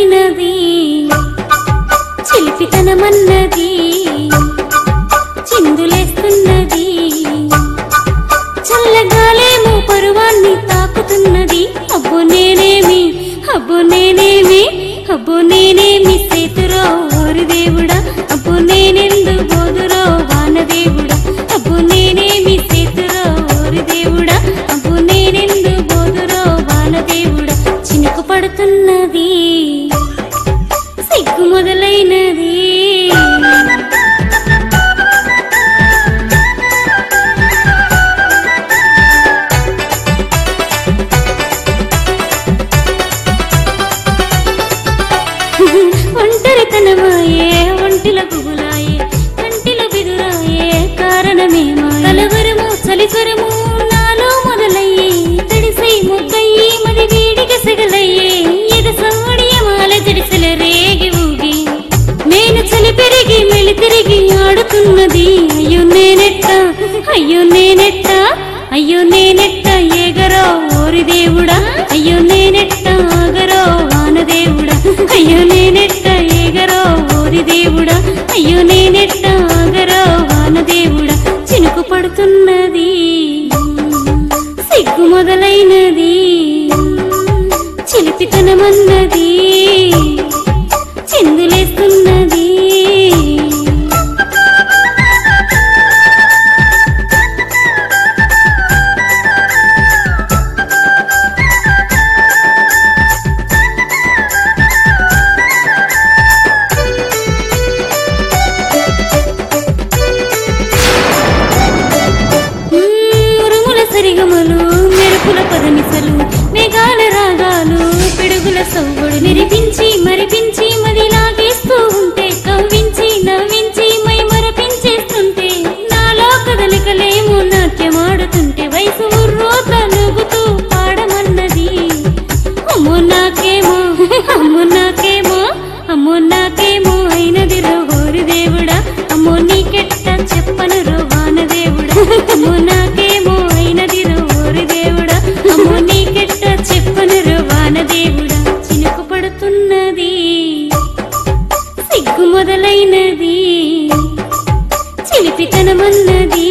మొదలైనది చిలిపితనమన్నది చిందులేస్తున్నది చల్లగాలేమో పరువాన్ని తాకుతున్నది అబ్బో నేనేమి అబ్బో నేనేమి అబ్బో నేనేమి సేతురో ఓరి దేవుడా అబ్బో నేనెందు బోదురో వానదేవుడా అబ్బో నేనేమి సేతురో ఓరి దేవుడా అబ్బో నేనెందు బోదురో వానదేవుడా చినుకు పడుతున్నది సిగ్గు మొదలైనది ఒంటరితనమాయే ఒంటిల గుబులాయే కంటిలో బిదురాయే కారణమేమో కలవరము చలిస్వరము నాలో మొదలయ్యే తడిసై ముగ్గయ్యి మది వీడికి సెగలయ్యే ఎద సౌడియమాల జడిసెల రేగి ఊగి నేను చలి పెరిగి మెలి తిరిగి ఆడుతున్నది అయ్యో నేనెట్ట అయ్యో నేనెట్ట అయ్యో నేనెట్ట ఏగరో ఓరి దేవుడా అయ్యో నేనెట్ట ఆగరో వానదేవుడా అయ్యో నేనెట్ట ఏగరో ఓరి దేవుడా అయ్యో నేనెట్ట ఆగరో వానదేవుడా చినుకు పడుతున్నది సిగ్గు మొదలైనది చిలిపితనమన్నది చిందులేస్తున్నది సరిగమలు మెరుపుల పదనిసలు మేఘాల రాగాలు పిడుగుల సవ్వుడు నిరిపించి మరిపించి మది లాగేస్తూ ఉంటే కవ్వించి నవ్వించి మై మరపించేస్తుంటే నాలో కదలికలేమో నాట్యమాడుతుంటే వయసు ఉర్రోత నవ్వుతూ పాడమన్నది అమ్మో నాకేమో అమ్మో నాకేమో అమ్మో నాకేమో అయినది రో ఓరి దేవుడా అమ్మో నీకెట్ట చెప్పను రో వానదేవుడా అమ్మో నాకేమో అయినది రో ఓరి దేవుడా అమ్మో నీకెట్ట చెప్పను రో వానదేవుడా చినుకు పడుతున్నది సిగ్గు మొదలైనది చిలిపితనమన్నది